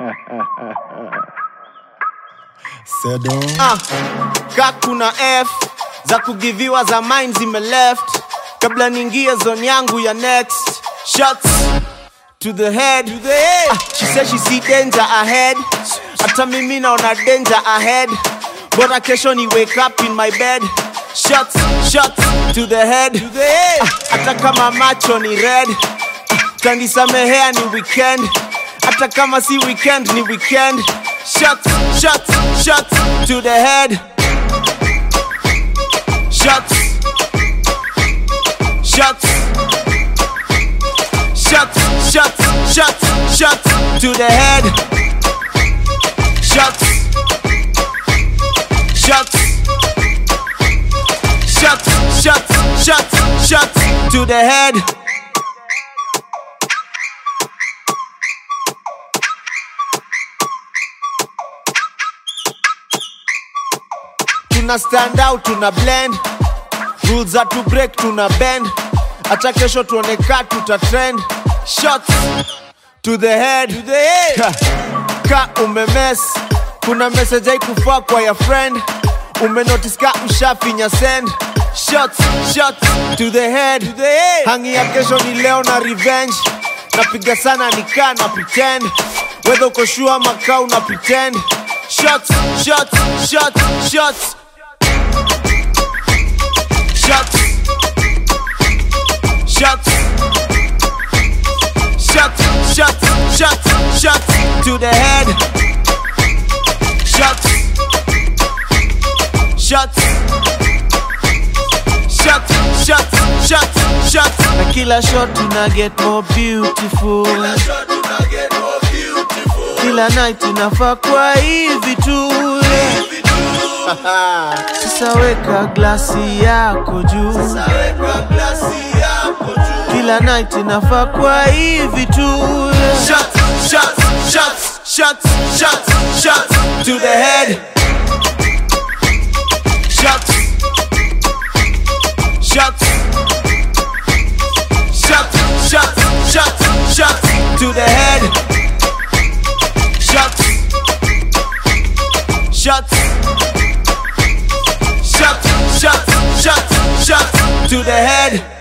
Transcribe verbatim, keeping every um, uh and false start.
Sedo. Ah, kakuna F za kugiviwa za mine zime left kabla ningie zone yangu ya next. Shots to the head, to the head. Ah, she said she see danger ahead. Hata mimi naona danger ahead. Bora kesho ni wake up in my bed. Shots, shots to the head, to the head. Ah, hata kama macho ni red. Ah, tanisamehea ni weekend. Hata kama si weekend ni weekend. Shots, shots, shots to the head. Shots, shots, shots, shots, shots, shots to the head. Shots, shots, shots, shots, shots, shots to the head. Tuna stand out, tuna blend. Rules are to break, tuna bend. Acha kesho tuone ka tuta trend. Shots to the head, to the head. Ka umemes, kuna message haikufaa kwa ya friend. Ume notice ka ushafinya send. Shots, shots to the head, to the head. Hangi ya kesho ni leo na revenge. Napiga sana nika na pretend. Whether uko sure ama ka una pretend. Shots, shots, shots, shots. Shots, shots, shots, shots, shots, shots to the head. Shots, shots, shots, shots, shots, shots. Na kila shot tuna get more beautiful. Kila shot tuna get more beautiful. Kila night inafaa kwa hivi tu. Sasa weka glasi yako juu. Sasa weka glasi yako juu. Kila night inafaa kwa hivi tu. Shots, shots, shots, shots, shots, shots to the head. Shots, shots, shots, shots, shots, shots to the head. Shots, shots, shots, shots, shots, shots to the head.